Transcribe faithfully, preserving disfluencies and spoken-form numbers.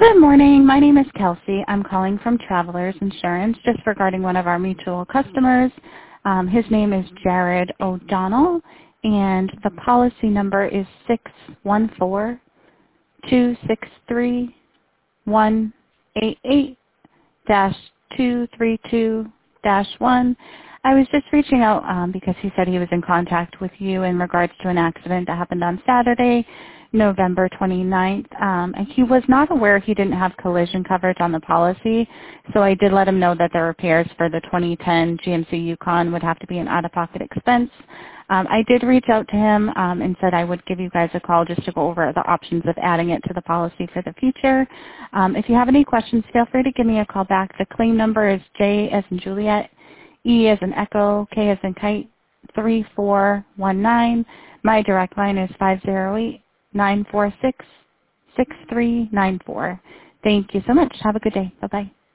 Good morning. My name is Kelsey. I'm calling from Travelers Insurance just regarding one of our mutual customers. Um, his name is Jared O'Donnell, and the policy number is six one four, two six three, one eight eight dash two three two dash one. I was just reaching out um, because he said he was in contact with you in regards to an accident that happened on Saturday, November twenty-ninth. Um, and he was not aware he didn't have collision coverage on the policy, so I did let him know that the repairs for the twenty ten G M C Yukon would have to be an out-of-pocket expense. Um, I did reach out to him um, and said I would give you guys a call just to go over the options of adding it to the policy for the future. Um, if you have any questions, feel free to give me a call back. The claim number is J as in Juliet, E as in Echo, K as in Kite, three four one nine. My direct line is five zero eight, nine four six, six three nine four. Thank you so much. Have a good day. Bye-bye.